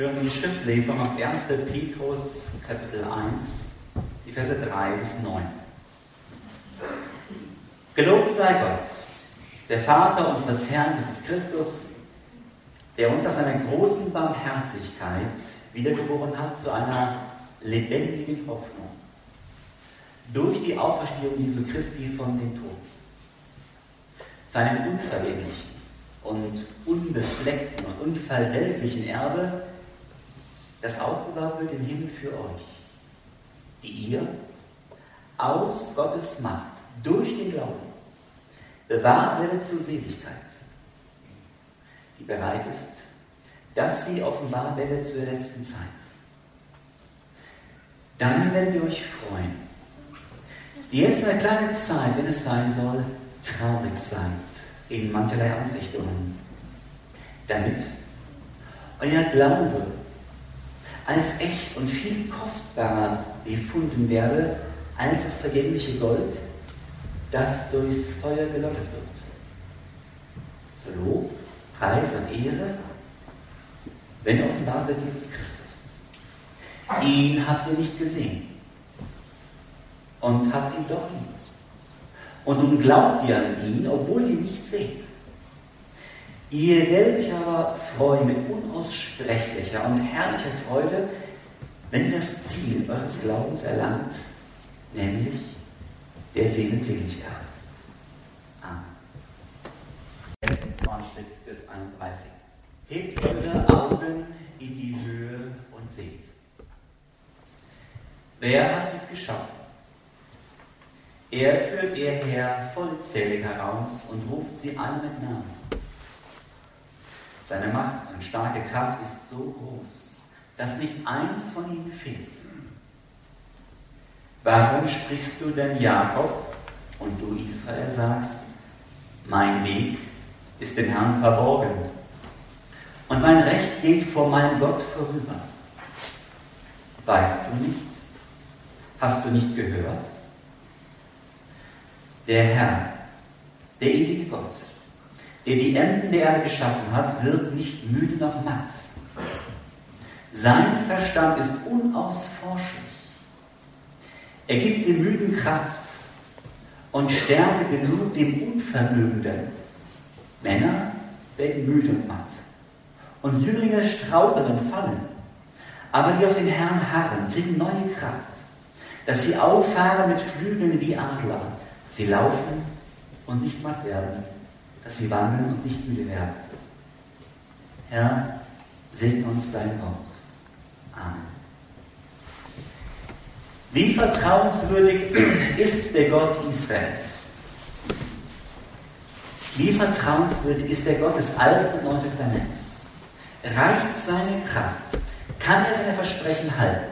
hören wir die Schriftlesung aus 1. Petrus, Kapitel 1, die Verse 3 bis 9. Gelobt sei Gott, der Vater unseres Herrn Jesus Christus, der uns aus seiner großen Barmherzigkeit wiedergeboren hat zu einer lebendigen Hoffnung durch die Auferstehung Jesu Christi von den Toten, seinem unvergänglichen und unbefleckten und unverwelklichen Erbe, das aufbewahrt wird im Himmel für euch, die ihr aus Gottes Macht durch den Glauben bewahrt werdet zur Seligkeit, die bereit ist, dass sie offenbar werdet zu der letzten Zeit. Dann werdet ihr euch freuen, die jetzt eine kleine Zeit, wenn es sein soll, traurig seid in mancherlei Anfechtungen, damit euer Glaube als echt und viel kostbarer befunden werde als das vergängliche Gold, das durchs Feuer gelockert wird. So Lob, Preis und Ehre, wenn offenbar wird Jesus Christus. Ihn habt ihr nicht gesehen und habt ihn doch lieb. Und nun glaubt ihr an ihn, obwohl ihr ihn nicht seht. Ihr werdet euch aber freuen mit unaussprechlicher und herrlicher Freude, wenn ihr das Ziel eures Glaubens erlangt, nämlich der Seelenseligkeit. Amen. 26 bis 31. Hebt eure Augen in die Höhe und seht. Wer hat dies geschaffen? Er führt ihr her vollzählig heraus und ruft sie alle mit Namen. Seine Macht und starke Kraft ist so groß, dass nicht eins von ihnen fehlt. Warum sprichst du denn Jakob und du Israel sagst, mein Weg ist dem Herrn verborgen und mein Recht geht vor meinem Gott vorüber? Weißt du nicht? Hast du nicht gehört? Der Herr, der ewige Gott, der die Enden der Erde geschaffen hat, wird nicht müde noch matt. Sein Verstand ist unausforschlich. Er gibt dem Müden Kraft und Stärke genug dem Unvermögenden. Männer werden müde und matt und Jünglinge straucheln und fallen. Aber die auf den Herrn harren, kriegen neue Kraft, dass sie auffahren mit Flügeln wie Adler. Sie laufen und nicht matt werden, dass sie wandeln und nicht müde werden. Herr, segne uns dein Wort. Amen. Wie vertrauenswürdig ist der Gott Israels? Wie vertrauenswürdig ist der Gott des Alten und Neuen Testaments? Reicht seine Kraft? Kann er seine Versprechen halten?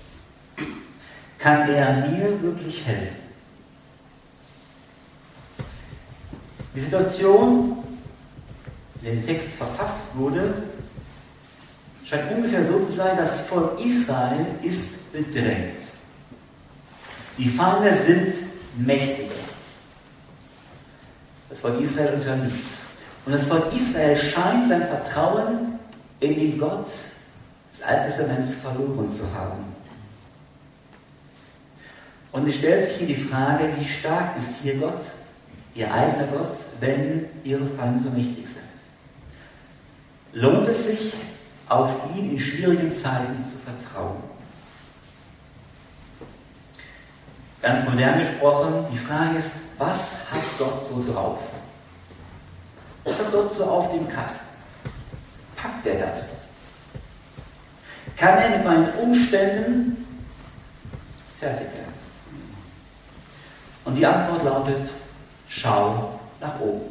Kann er mir wirklich helfen? Die Situation, in der der Text verfasst wurde, scheint ungefähr so zu sein, das Volk Israel ist bedrängt. Die Feinde sind mächtiger. Das Volk Israel unterliegt. Und das Volk Israel scheint sein Vertrauen in den Gott des Alten Testaments verloren zu haben. Und es stellt sich hier die Frage, wie stark ist hier Gott, ihr eigener Gott, wenn ihre Feinde so mächtig sind? Lohnt es sich, auf ihn in schwierigen Zeiten zu vertrauen? Ganz modern gesprochen, die Frage ist, was hat Gott so drauf? Was hat Gott so auf dem Kasten? Packt er das? Kann er mit meinen Umständen fertig werden? Und die Antwort lautet, schau nach oben.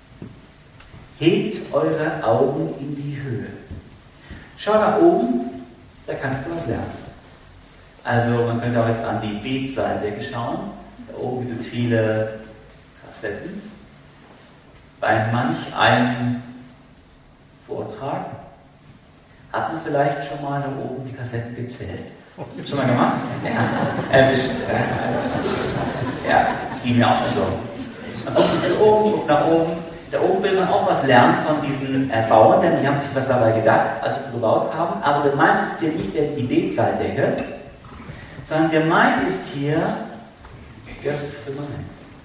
Hebt eure Augen in die Höhe. Schau nach oben, da kannst du was lernen. Also man könnte auch jetzt an die Betseite schauen. Da oben gibt es viele Kassetten. Bei manch einem Vortrag hat man vielleicht schon mal da oben die Kassetten gezählt. Schon mal gemacht? Ja, erwischt. Ja, ging mir auch schon so. Man guckt ein bisschen oben, guckt nach oben. da oben will man auch was lernen von diesen Erbauern, denn die haben sich was dabei gedacht, als sie es gebaut haben. Aber gemeint ist hier nicht die Betsaaldecke, sondern gemeint ist hier das Firmament.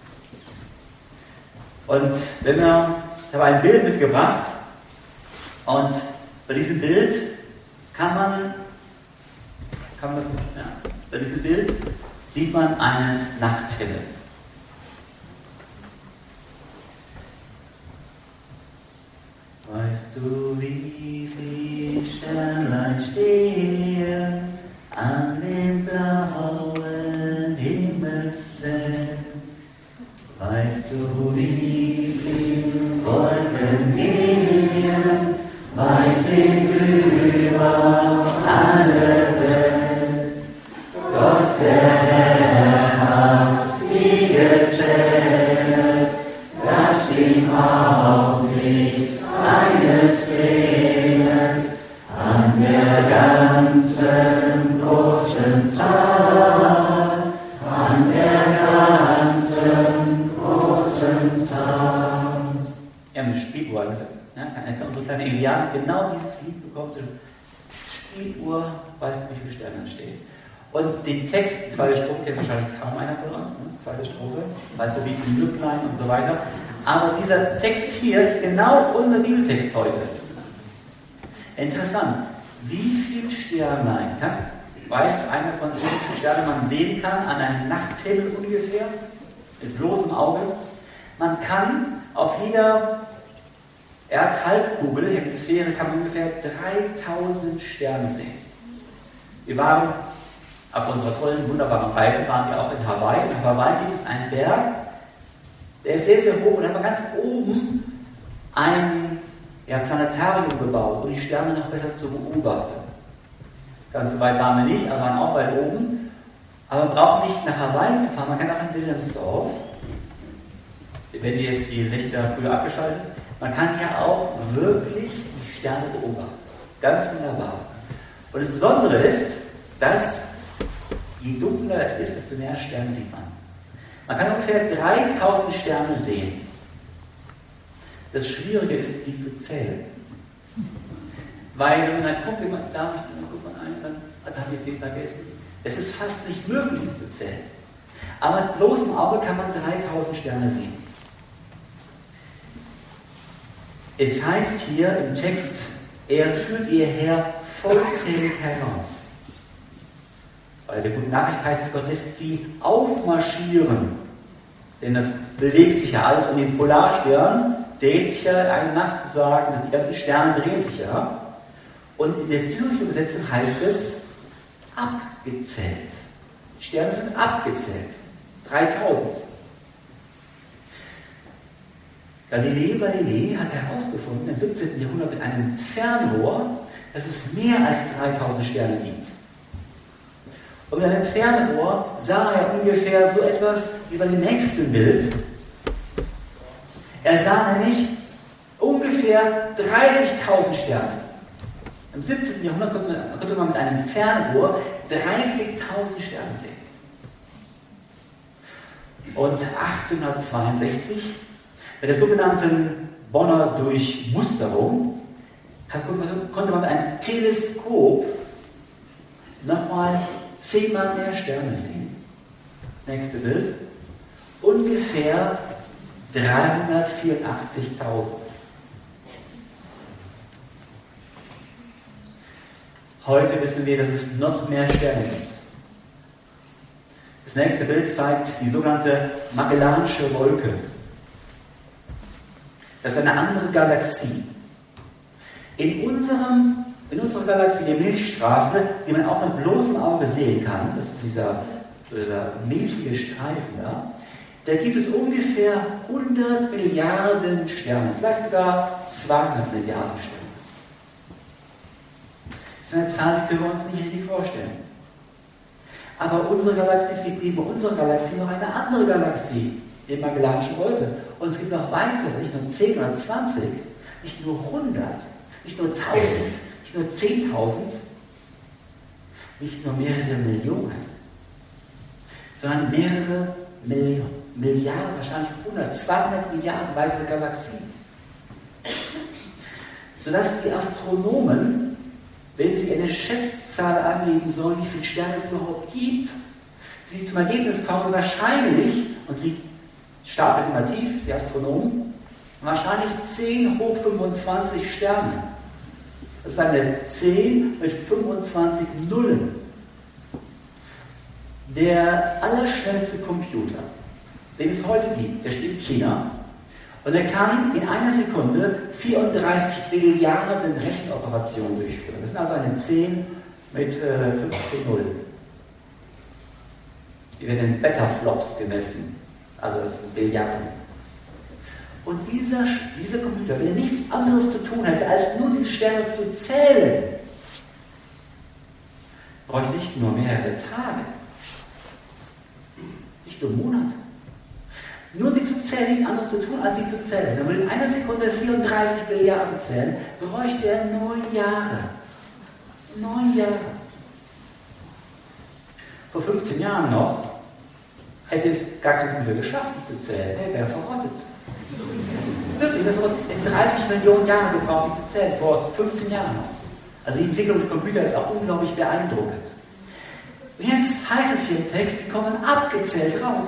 Und ich habe ein Bild mitgebracht, und bei diesem Bild bei diesem Bild sieht man eine Nachthelle. Weißt du, wie viele Sternlein stehen an dem blauen Himmelszelt? Weißt du, wie viele Wolken gehen weit hinüber alle Welt? Gott, der Herr, hat sie gezählt, dass ihm auch nicht eines fehlen an der ganzen großen Zahl, an der ganzen großen Zahl. Wir haben eine Spieluhr gesagt. Ja, unsere kleine Indianer genau dieses Lied bekommt. Spieluhr, weiß nicht, wie viele Sterne stehen. Und den Text, die zweite Strophe, kennt wahrscheinlich kaum einer von uns. Ne? Zweite Strophe, weißt du, wie viele Lücklein und so weiter. Aber dieser Text hier ist genau unser Bibeltext heute. Interessant. Wie viele Sternlein weiß einer von uns, wie viele Sterne man sehen kann an einem Nachthimmel ungefähr? Mit bloßem Auge. Man kann auf jeder Erdhalbkugel, Hemisphäre, kann man ungefähr 3000 Sterne sehen. Wir waren auf unserer tollen, wunderbaren Reise, waren wir auch in Hawaii. In Hawaii gibt es einen Berg, der ist sehr, sehr hoch, und hat man ganz oben ein Planetarium gebaut, um die Sterne noch besser zu beobachten. Ganz so weit waren wir nicht, aber waren auch weit oben. Aber man braucht nicht nach Hawaii zu fahren, man kann auch in Wilhelmsdorf, wenn die jetzt die Lichter früher abgeschaltet sind, man kann hier auch wirklich die Sterne beobachten. Ganz wunderbar. Und das Besondere ist, dass je dunkler es ist, desto mehr Sterne sieht man. Man kann ungefähr 3000 Sterne sehen. Das Schwierige ist, sie zu zählen. Weil, wenn man dann guckt, guckt man ein, dann habe ich den vergessen. Es ist fast nicht möglich, sie zu zählen. Aber mit bloßem Auge kann man 3000 Sterne sehen. Es heißt hier im Text, er führt ihr Heer vollzählig heraus. Bei der guten Nachricht heißt es, Gott lässt sie aufmarschieren. Denn das bewegt sich ja alles um den Polarstern, dreht sich ja eine Nacht zu sagen, die ganzen Sterne drehen sich ja. Und in der zürcher Übersetzung heißt es, abgezählt. Die Sterne sind abgezählt. 3000. Galilei hat herausgefunden im 17. Jahrhundert mit einem Fernrohr, dass es mehr als 3000 Sterne gibt. Und mit einem Fernrohr sah er ungefähr so etwas wie bei dem nächsten Bild. Er sah nämlich ungefähr 30.000 Sterne. Im 17. Jahrhundert konnte man mit einem Fernrohr 30.000 Sterne sehen. Und 1862, bei der sogenannten Bonner Durchmusterung, konnte man mit einem Teleskop nochmal 10-mal mehr Sterne sehen. Das nächste Bild. Ungefähr 384.000. Heute wissen wir, dass es noch mehr Sterne gibt. Das nächste Bild zeigt die sogenannte Magellanische Wolke. Das ist eine andere Galaxie. In unserer Galaxie, der Milchstraße, die man auch mit bloßem Auge sehen kann, das ist dieser milchige Streifen da gibt es ungefähr 100 Milliarden Sterne, vielleicht sogar 200 Milliarden Sterne. Das ist eine Zahl, die können wir uns nicht richtig vorstellen. Aber unsere Galaxie, es gibt neben unserer Galaxie noch eine andere Galaxie, die Magellanische Wolke. Und es gibt noch weitere, nicht nur 10 oder 20, nicht nur 100, nicht nur 1000, nicht nur 10.000, nicht nur mehrere Millionen, sondern mehrere Milliarden, wahrscheinlich 100, 200 Milliarden weitere Galaxien. sodass die Astronomen, wenn sie eine Schätzzahl angeben sollen, wie viele Sterne es überhaupt gibt, sie zum Ergebnis kommen, wahrscheinlich, und sie stapeln immer tief, die Astronomen, wahrscheinlich 10 hoch 25 Sterne. Das ist eine 10 mit 25 Nullen. Der allerschnellste Computer, den es heute gibt, der steht in China, und er kann in einer Sekunde 34 Billiarden Rechenoperationen durchführen. Das sind also eine 10 mit 50 Nullen. Die werden in Betaflops gemessen, also das sind Billiarden. Und dieser Computer, wenn er nichts anderes zu tun hätte, als nur diese Sterne zu zählen, bräuchte nicht nur mehrere Tage, nicht nur Monate. Nur sie zu zählen, nichts anderes zu tun, als sie zu zählen. Wenn wir in einer Sekunde 34 Billiarden zählen, bräuchte er 9 Jahre. 9 Jahre. Vor 15 Jahren noch hätte es gar kein Computer geschafft, die zu zählen. Er wäre verrottet. Wirklich, in 30 Millionen Jahren gebraucht, die zu zählen, vor 15 Jahren noch. Also die Entwicklung des Computers ist auch unglaublich beeindruckend. Und jetzt heißt es hier im Text, die kommen abgezählt raus.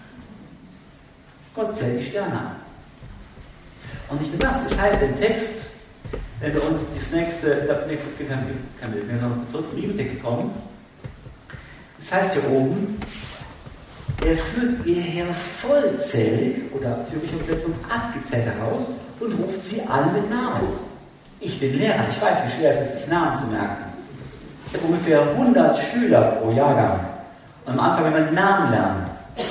Gott zählt die Sterne an. Und nicht nur das, es heißt im Text, wenn wir uns das nächste Kapitel, wenn wir noch zurück zum Bibeltext kommen, das heißt hier oben, er führt ihr Heer vollzählig, oder zürich Übersetzung abgezählt heraus, und ruft sie alle mit Namen. Ich bin Lehrer, ich weiß, wie schwer es ist, sich Namen zu merken. Ich habe ungefähr 100 Schüler pro Jahrgang. Und am Anfang, wenn man Namen lernen.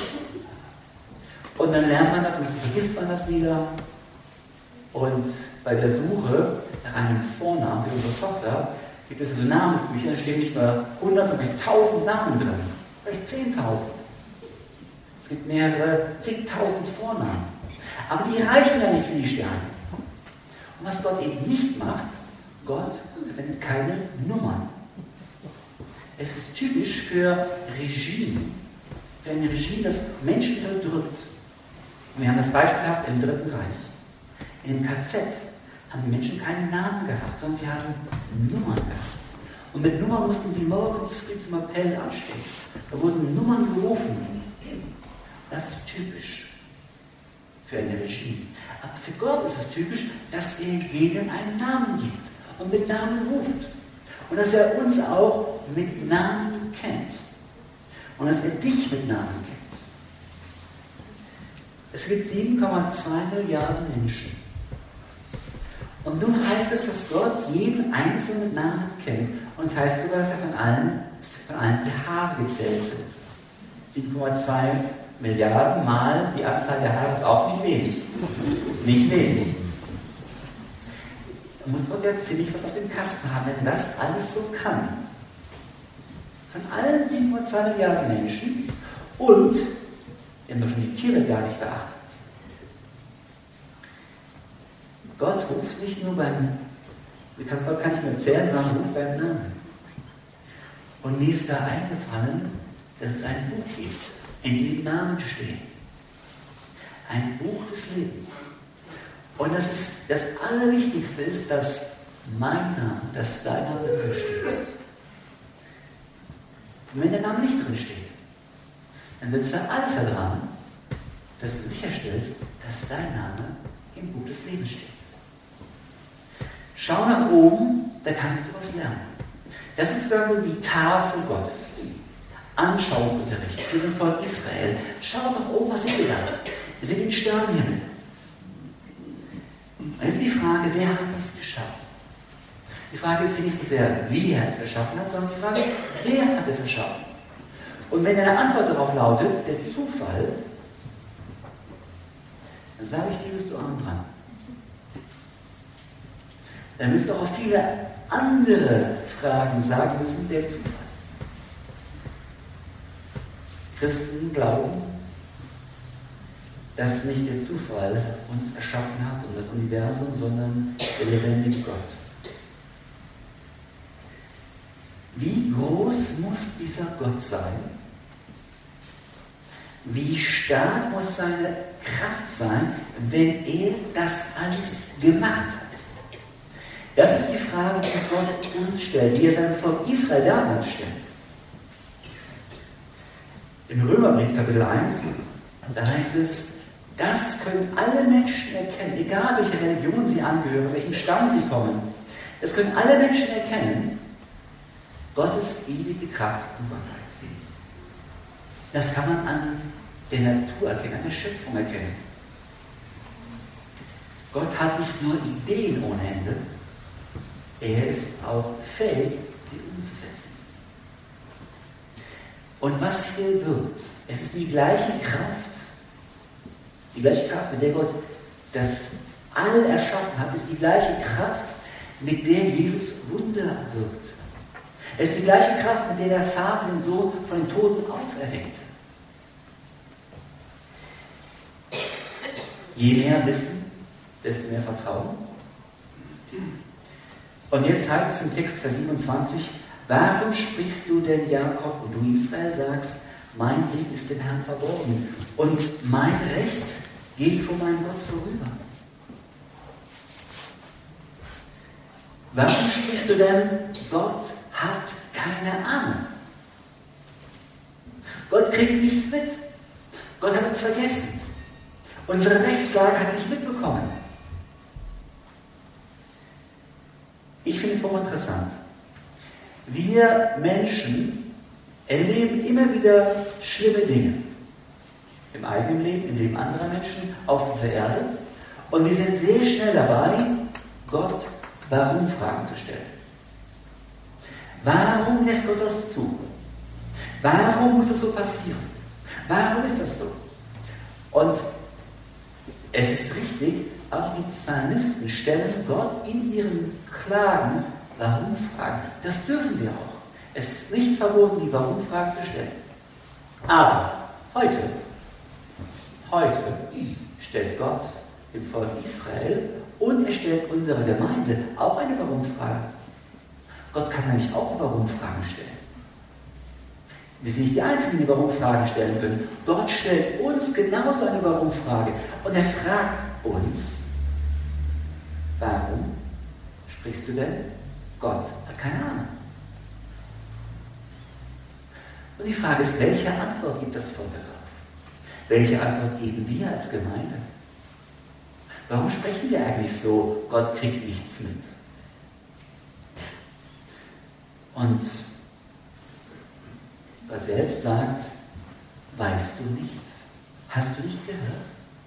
Und dann lernt man das und dann vergisst man das wieder. Und bei der Suche nach einem Vornamen für unsere Tochter gibt es so Namensbücher, da stehen nicht nur 100, sondern vielleicht 1000 Namen drin. Vielleicht 10.000. Es gibt mehrere zigtausend Vornamen. Aber die reichen ja nicht für die Sterne. Und was Gott eben nicht macht, Gott verwendet keine Nummern. Es ist typisch für Regime. Für ein Regime, das Menschen unterdrückt. Und wir haben das beispielhaft im Dritten Reich. In dem KZ haben die Menschen keinen Namen gehabt, sondern sie haben Nummern gehabt. Und mit Nummern mussten sie morgens früh zum Appell anstehen. Da wurden Nummern gerufen. Das ist typisch für ein Regime. Aber für Gott ist es typisch, dass er jedem einen Namen gibt und mit Namen ruft. Und dass er uns auch mit Namen kennt. Und dass er dich mit Namen kennt. Es gibt 7,2 Milliarden Menschen. Und nun heißt es, dass Gott jeden einzelnen mit Namen kennt. Und es heißt sogar, dass er von allen die Haare gezählt sind. 7,2 Milliarden mal die Anzahl der Haare ist auch nicht wenig. Nicht wenig. Da muss Gott ja ziemlich was auf dem Kasten haben, wenn das alles so kann. Von allen 7,2 Milliarden Menschen und wir haben doch schon die Tiere gar nicht beachtet. Gott ruft nicht nur Gott kann nicht nur zählen, sondern ruft beim Namen. Und mir ist da eingefallen, dass es ein Buch gibt, in dem Namen stehen. Ein Buch des Lebens. Und das Allerwichtigste ist, dass mein Name, dass dein Name drin steht. Und wenn der Name nicht drin steht, dann setzt da alles daran, dass du sicherstellst, dass dein Name im Buch des Lebens steht. Schau nach oben, da kannst du was lernen. Das ist wirklich die Tafel Gottes. Anschauungsunterricht. Wir sind von Israel. Schau nach oben, was seht ihr da? Wir sehen den Sternenhimmel. Und jetzt die Frage, wer hat das geschaffen? Die Frage ist hier nicht so sehr, wie er es erschaffen hat, sondern die Frage ist, wer hat es erschaffen? Und wenn eine Antwort darauf lautet, der Zufall, dann sage ich dir, bist du arm dran. Dann müsst ihr auch auf viele andere Fragen sagen müssen, der Zufall. Christen glauben, dass nicht der Zufall uns erschaffen hat und das Universum, sondern der lebendige Gott. Wie groß muss dieser Gott sein? Wie stark muss seine Kraft sein, wenn er das alles gemacht hat? Das ist die Frage, die Gott uns stellt, die er seinem Volk Israel damals stellt. Im Römerbrief Kapitel 1, da heißt es, das können alle Menschen erkennen, egal welche Religion sie angehören, welchen Stamm sie kommen. Das können alle Menschen erkennen, Gottes ewige Kraft und Gottheit. Das kann man an der Natur erkennen, an der Schöpfung erkennen. Gott hat nicht nur Ideen ohne Ende, er ist auch fähig, die umzusetzen. Und was hier wird, es ist die gleiche Kraft, mit der Gott das All erschaffen hat, ist die gleiche Kraft, mit der Jesus Wunder wirkt. Es ist die gleiche Kraft, mit der der Vater den Sohn von den Toten auferweckte. Je mehr Wissen, desto mehr Vertrauen. Und jetzt heißt es im Text Vers 27, warum sprichst du denn, Jakob, und du Israel sagst, mein Blick ist dem Herrn verborgen und mein Recht geht vor meinem Gott vorüber? Warum sprichst du denn, Gott hat keine Ahnung? Gott kriegt nichts mit. Gott hat uns vergessen. Unsere Rechtslage hat nicht mitbekommen. Ich finde es hochinteressant. Wir Menschen erleben immer wieder schlimme Dinge. Im eigenen Leben, im Leben anderer Menschen, auf dieser Erde. Und wir sind sehr schnell dabei, Gott Warum-Fragen zu stellen. Warum lässt Gott das zu? Warum muss das so passieren? Warum ist das so? Und es ist richtig, auch die Psalmisten stellen Gott in ihren Klagen Warum-Fragen. Das dürfen wir auch. Es ist nicht verboten, die Warum-Fragen zu stellen. Aber heute stellt Gott dem Volk Israel und er stellt unserer Gemeinde auch eine Warum-Frage. Gott kann nämlich auch Warum-Fragen stellen. Wir sind nicht die Einzigen, die Warum-Fragen stellen können. Gott stellt uns genauso eine Warum-Frage. Und er fragt uns, warum sprichst du denn? Gott hat keine Ahnung. Und die Frage ist, welche Antwort gibt das Volk darauf? Welche Antwort geben wir als Gemeinde? Warum sprechen wir eigentlich so, Gott kriegt nichts mit? Und Gott selbst sagt, weißt du nicht? Hast du nicht gehört?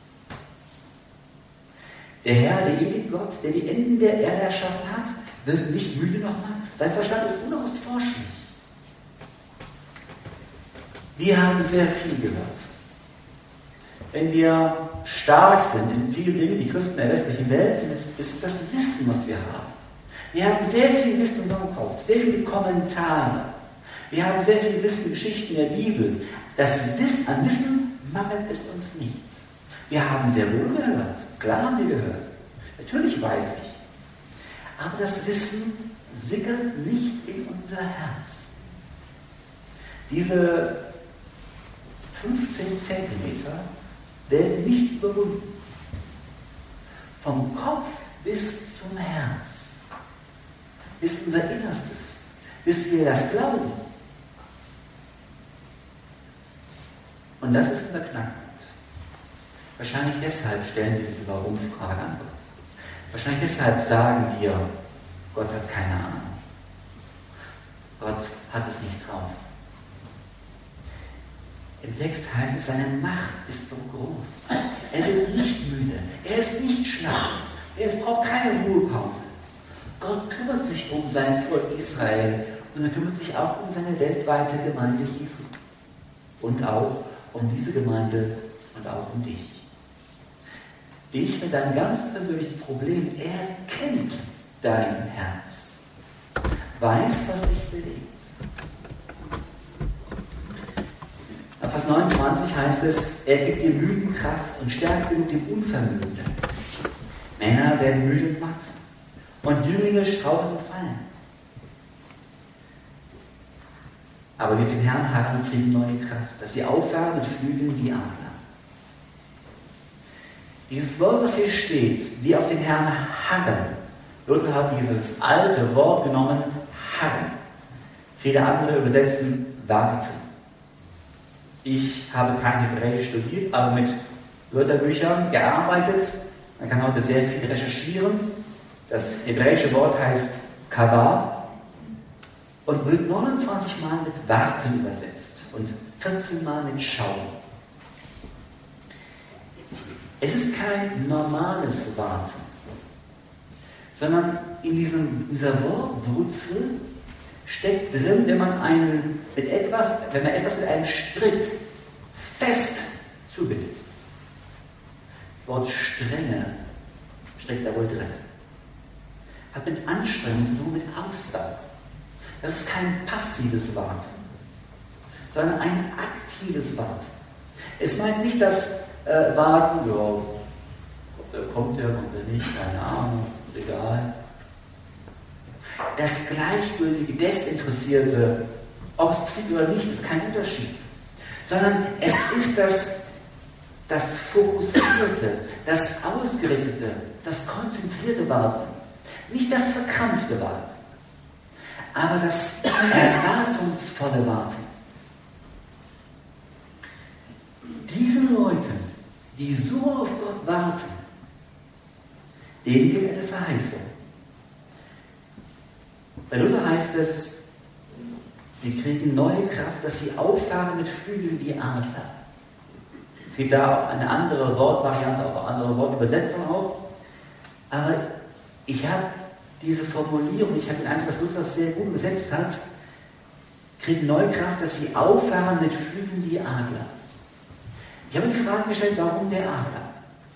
Der Herr, der ewige Gott, der die Enden der Erde erschaffen hat, wird nicht müde noch matt. Sein Verstand ist unausforschlich. Wir haben sehr viel gehört. Wenn wir stark sind in vielen Dingen, die Christen der westlichen Welt sind, ist das Wissen, was wir haben. Wir haben sehr viel Wissen in unserem Kopf, sehr viele Kommentare. Wir haben sehr viel Wissen, Geschichten der Bibel. An Wissen mangelt es uns nicht. Wir haben sehr wohl gehört. Klar haben wir gehört. Natürlich weiß ich. Aber das Wissen sickert nicht in unser Herz. Diese 15 Zentimeter werden nicht überwunden. Vom Kopf bis zum Herz. Bis unser Innerstes. Bis wir das glauben. Und das ist unser Knackpunkt. Wahrscheinlich deshalb stellen wir diese Warum-Frage an Gott. Wahrscheinlich deshalb sagen wir, Gott hat keine Ahnung. Gott hat es nicht drauf. Im Text heißt es, seine Macht ist so groß. Er wird nicht müde. Er ist nicht schlaff. Er braucht keine Ruhepause. Gott kümmert sich um sein Volk Israel und er kümmert sich auch um seine weltweite Gemeinde Jesu. Und auch um diese Gemeinde und auch um dich. Dich mit deinem ganz persönlichen Problem. Er kennt dein Herz. Weiß, was dich bewegt. Ab Vers 29 heißt es, er gibt dem Müden Kraft und stärkt genug dem Unvermögenden. Männer werden müde und matt und Jünglinge straucheln und fallen. Aber wir den Herrn harren und kriegen neue Kraft, dass sie auffahren und flügeln wie Adler. Dieses Wort, was hier steht, die auf den Herrn harren, Luther hat dieses alte Wort genommen, harren. Viele andere übersetzen warten. Ich habe kein Hebräisch studiert, aber mit Wörterbüchern gearbeitet. Man kann heute sehr viel recherchieren. Das hebräische Wort heißt kavah und wird 29 Mal mit warten übersetzt und 14 Mal mit schauen. Es ist kein normales Warten, sondern in dieser Wortwurzel steckt drin, wenn man etwas mit einem Strick fest zubindet. Das Wort Strenge steckt da wohl drin. Hat mit Anstrengung zu tun, mit Ausdauer. Das ist kein passives Warten, sondern ein aktives Warten. Es meint nicht das Warten, ja, kommt der nicht, keine Ahnung, egal. Das gleichgültige, desinteressierte, ob es passiert oder nicht, ist kein Unterschied. Sondern es ist das fokussierte, das ausgerichtete, das konzentrierte Warten. Nicht das verkrampfte Warten, aber das erwartungsvolle Warten. Diesen Leuten, die so auf Gott warten, denen gilt eine Verheißung. Bei Luther heißt es, sie kriegen neue Kraft, dass sie auffahren mit Flügeln wie Adler. Es gibt da auch eine andere Wortvariante, auch eine andere Wortübersetzung auch. Aber ich habe diese Formulierung, ich habe den Eindruck, dass Luther das sehr gut übersetzt hat, kriegen neue Kraft, dass sie auffahren mit Flügeln wie Adler. Ich habe mir die Frage gestellt, warum der Adler?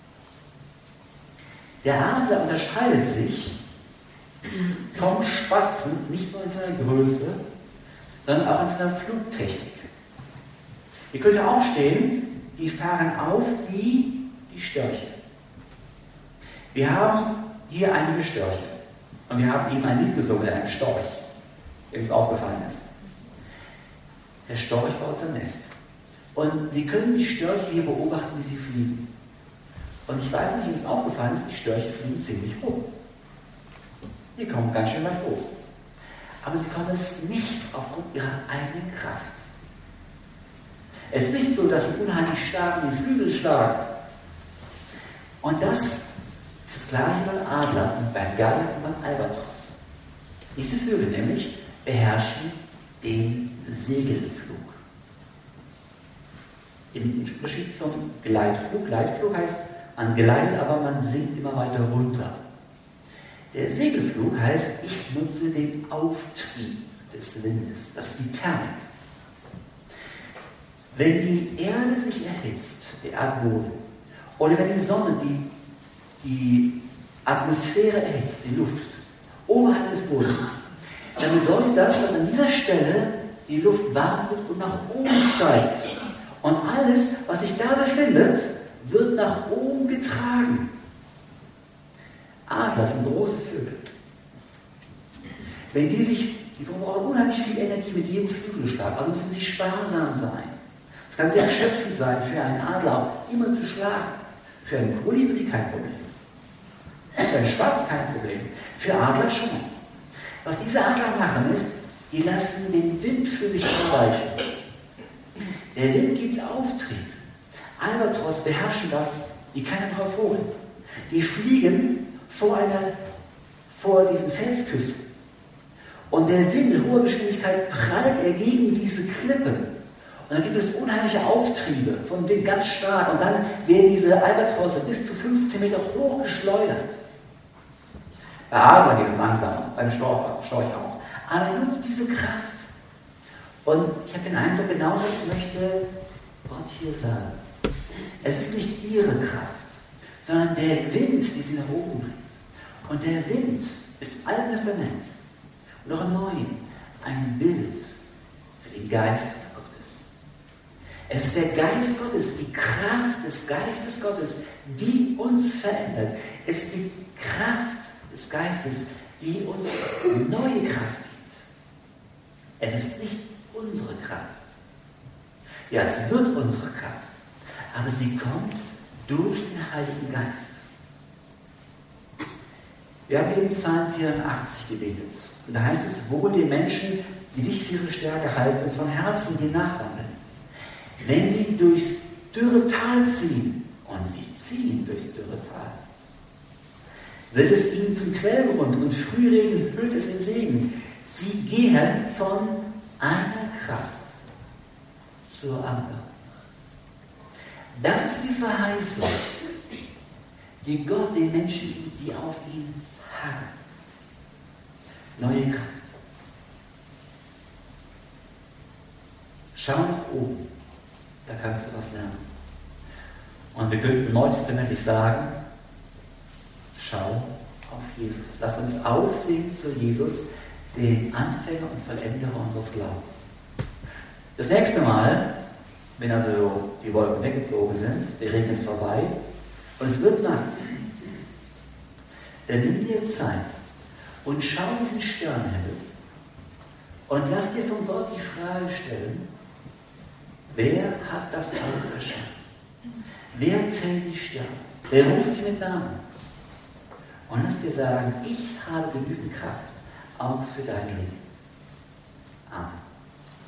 Der Adler unterscheidet sich vom Spatzen nicht nur in seiner Größe, sondern auch in seiner Flugtechnik. Hier könnte auch stehen, die fahren auf wie die Störche. Wir haben hier einige Störche und wir haben eben ein Lied gesungen mit einem Storch, dem es aufgefallen ist. Der Storch baut sein Nest. Und wir können die Störche hier beobachten, wie sie fliegen. Und ich weiß nicht, wie es aufgefallen ist, die Störche fliegen ziemlich hoch. Die kommen ganz schön weit hoch. Aber sie kommen es nicht aufgrund ihrer eigenen Kraft. Es ist nicht so, dass sie unheimlich stark in die Flügel schlagen. Und das ist das Gleiche beim Adler und beim Gall und beim Albatros. Diese Vögel nämlich beherrschen den Segelflug. Im Unterschied zum Gleitflug. Gleitflug heißt, man gleitet, aber man sinkt immer weiter runter. Der Segelflug heißt, ich nutze den Auftrieb des Windes. Das ist die Thermik. Wenn die Erde sich erhitzt, der Erdboden, oder wenn die Sonne die Atmosphäre erhitzt, die Luft, oberhalb des Bodens, dann bedeutet das, dass an dieser Stelle die Luft warm wird und nach oben steigt. Und alles, was sich da befindet, wird nach oben getragen. Adler sind große Vögel. Wenn die verbrauchen unheimlich viel Energie mit jedem Flügelschlag, also müssen sie sparsam sein. Es kann sehr erschöpfend sein, für einen Adler immer zu schlagen. Für einen Kolibri kein Problem. Für einen Spatz kein Problem. Für Adler schon. Was diese Adler machen ist, die lassen den Wind für sich arbeiten. Der Wind gibt Auftrieb. Albatros beherrschen das wie kein anderer Vogel. Die fliegen vor diesen Felsküsten. Und der Wind in hoher Geschwindigkeit prallt er gegen diese Klippen. Und dann gibt es unheimliche Auftriebe vom Wind, ganz stark. Und dann werden diese Albatrosse bis zu 15 Meter hoch geschleudert. Bei Adlern geht es langsamer, beim Storch auch. Aber er nutzt diese Kraft. Und ich habe den Eindruck, genau das möchte Gott hier sagen. Es ist nicht ihre Kraft, sondern der Wind, die sie nach oben bringt. Und der Wind ist im Alten Testament und auch im Neuen ein Bild für den Geist Gottes. Es ist der Geist Gottes, die Kraft des Geistes Gottes, die uns verändert. Es ist die Kraft des Geistes, die uns neue Kraft gibt. Es ist nicht unsere Kraft. Ja, es wird unsere Kraft, aber sie kommt durch den Heiligen Geist. Wir haben eben Psalm 84 gebetet. Und da heißt es, wohl den Menschen, die dich für ihre Stärke halten und von Herzen dir nachwandeln. Wenn sie durchs dürre Tal ziehen, und sie ziehen durchs dürre Tal, wird es ihnen zum Quellgrund und Frühregen hüllt es in Segen. Sie gehen von einer Kraft zur anderen. Das ist die Verheißung, die Gott den Menschen gibt, die auf ihn harren. Neue Kraft. Schau nach oben, da kannst du was lernen. Und wir könnten neutestamentlich sagen, schau auf Jesus. Lass uns aufsehen zu Jesus, den Anfänger und Vollenderer unseres Glaubens. Das nächste Mal, wenn also die Wolken weggezogen sind, der Regen ist vorbei und es wird Nacht, dann nimm dir Zeit und schau diesen Sternenhimmel und lass dir von Gott die Frage stellen, wer hat das alles erschaffen? Wer zählt die Sterne? Wer ruft sie mit Namen? Und lass dir sagen, ich habe genügend Kraft, auch für dein Leben. Amen.